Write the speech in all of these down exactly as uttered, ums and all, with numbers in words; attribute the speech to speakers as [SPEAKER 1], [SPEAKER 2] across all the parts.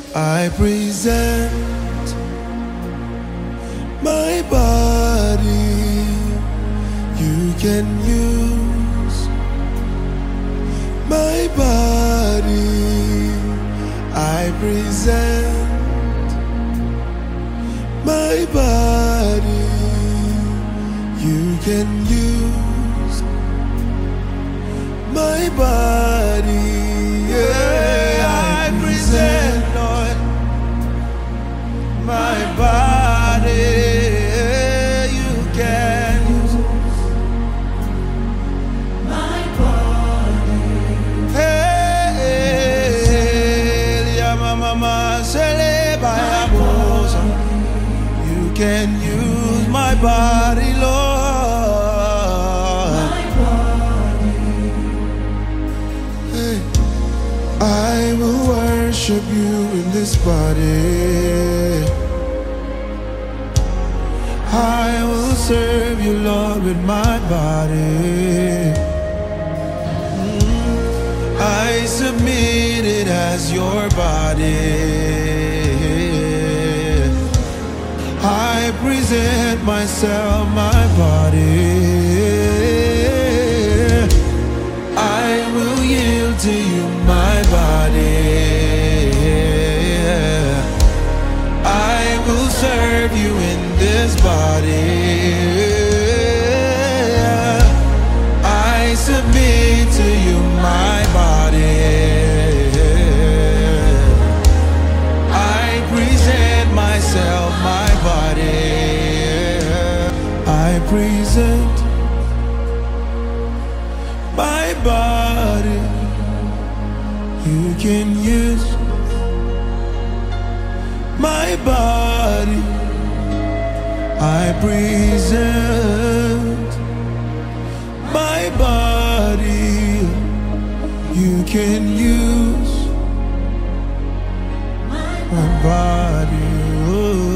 [SPEAKER 1] I present my body. You can use my body. I present my body. You can use my body. Yeah, I present, Lord, my body. You can use my body. Hey, yeah, mama, you can use my body, Lord. My body. Hey, I will worship you in this body. I will serve you, Lord, with my body. Mm, I submit it as your body. I present myself, my body. I will yield to you, my body. I will serve you in this body. I submit to you, my body. I present myself, my body. I present my body. You can use my body. I present my body. You can use my body. Oh.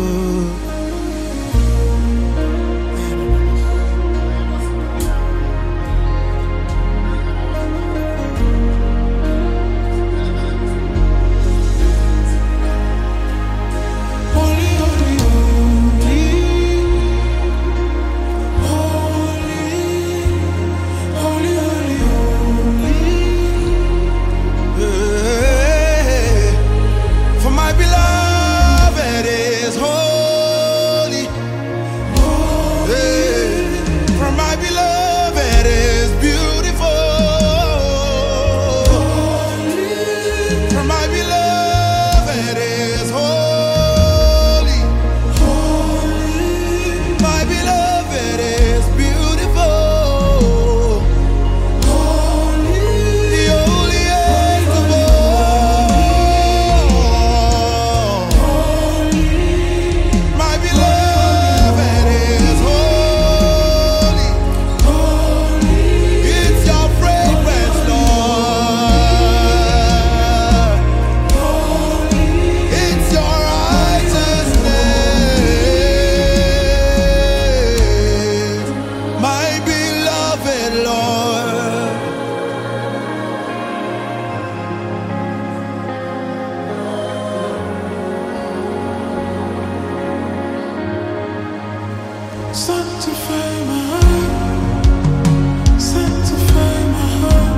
[SPEAKER 1] Sanctify my heart, sanctify my heart,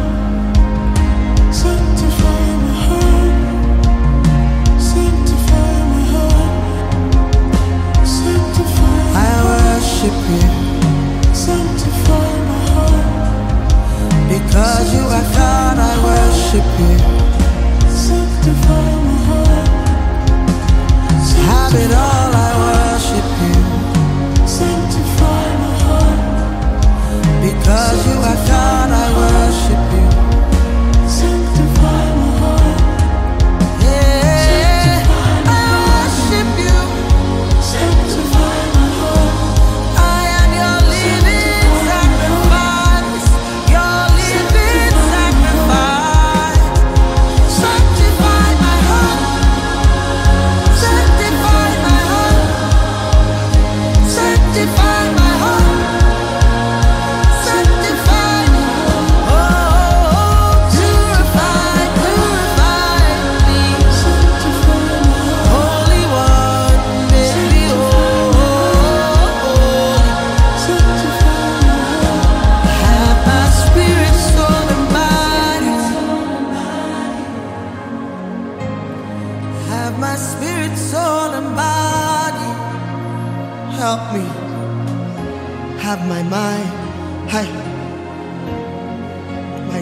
[SPEAKER 1] sanctify my heart, sanctify my heart, sanctify my heart. I worship you, sanctify my heart, because you are God. I worship you, sanctify my heart, have it all. I worship you, sanctify my heart, because you are God. I worship you, sanctify my heart. Yeah, I worship you, sanctify my heart. I am your living sacrifice, your living sacrifice. Sanctify my heart, sanctify my heart.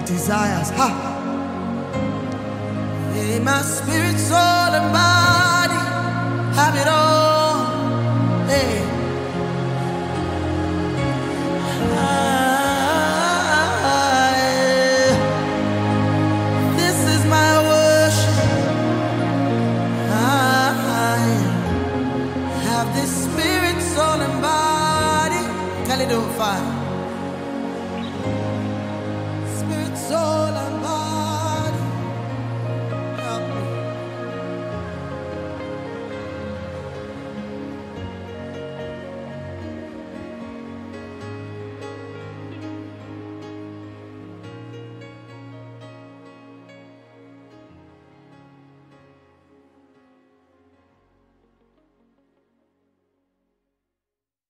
[SPEAKER 1] desires. Ha! In my spirit, soul, and body, have it all.